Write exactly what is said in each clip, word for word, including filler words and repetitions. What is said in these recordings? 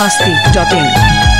masti dot in.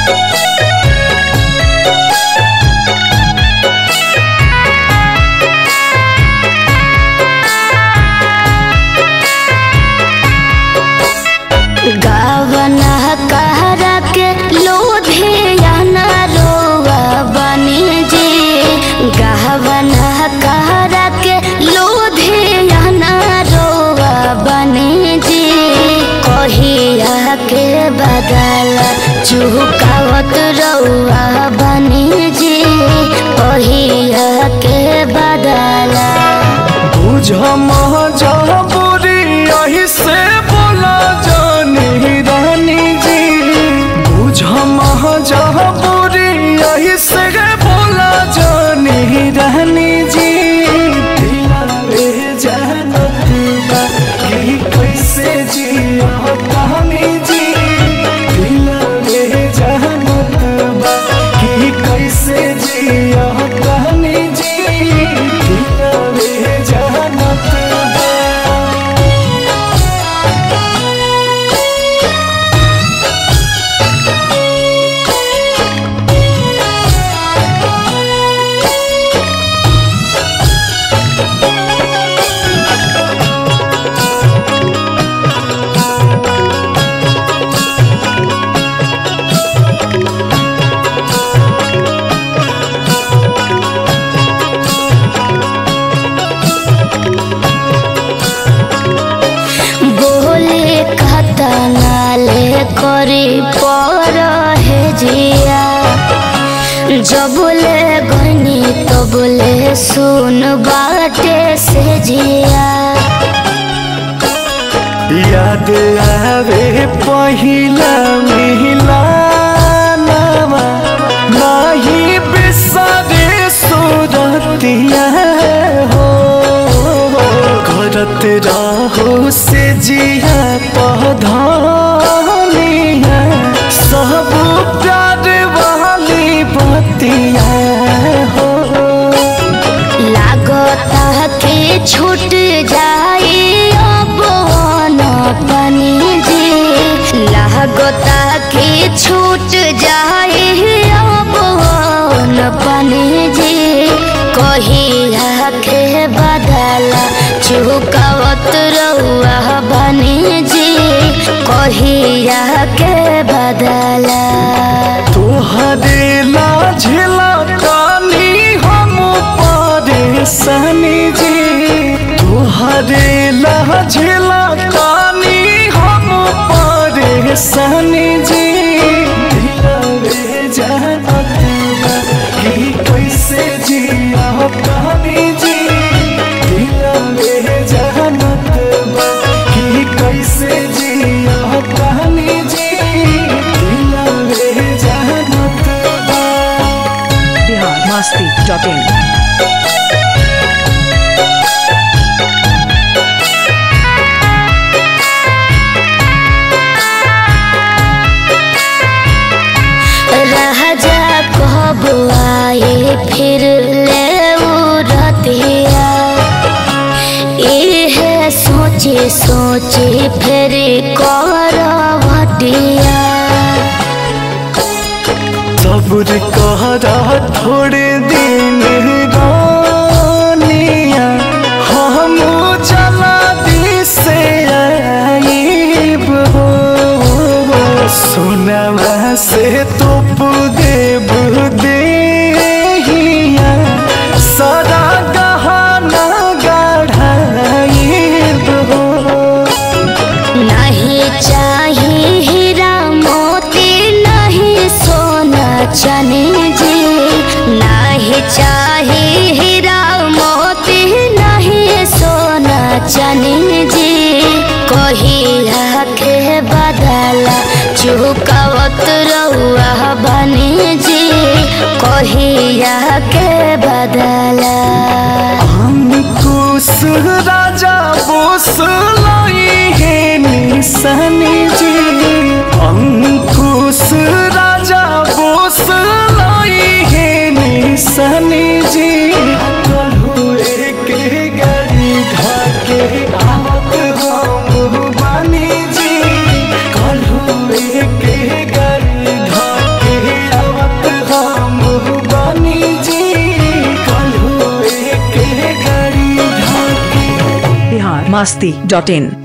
गावना कहरा के लोधियाना रोवा बनी जी। गावना कहरा के लोधियाना रोवा बनी जी। कहिया के बदल चुकावत रउआ बनी जी। कहिया के बदल बुझ मजबूरी यही से बोला जानी रानी जी। बुझ मजबूरी यही से बोला जानी रानी जी। दिलावे जानत बा कि कैसे जिया कहानी जी। दिलावे जानत बा कि कैसे जिया कहानी जी। दिलावे जानत बा नाले करी पर है जिया। जबले गनी तबले सुन बाटे से जिया। याद आवे पहिला मिला नामा नहीं बिसरे सुरतिया हो। करत रहो से जिया पौधनिया सब प्यार वाली बतिया हो। लागता के छूट जाए अब न बनी जी। लागता के छूट जाए अब न बनी जी। कहिया के बदला चुकावत रउआ बनी जी। कहिया के बदला तोहरे लाझला कानी हम परेशानी जी। तोहरे लाझला कानी हम परेशानी जी। दिलावे जानत बा कि कैसे जिया कहानी जी। दिलावे जानत बा कि कैसे जिया कहानी जी। दिलावे जानत बा Bihar masti dot in. राजा कब आए फिर ले रतिया। इहे सोचे सोचे फिर करवटिया। सब्र करा थोड़े दिन रानिया हम चला दी से आईब हो। सुनवा से तुप देव देहिया सारा गहना गढ़ाईब हो। नहीं चाहिए हीरा मोती नहीं सोना चने जी। नहीं चाहिए हीरा मोती नहीं सोना चने जी। कहिया के बदला चुकावत रउआ बनी जी। कहिया के बदला अंकुश राजा बोस लाई है निशानी जी। अंकुश राजा बोस लाई है निशानी जी। कलू एक गाड़ी धाके आवत हम बानी जी। कलू एक masti dot in.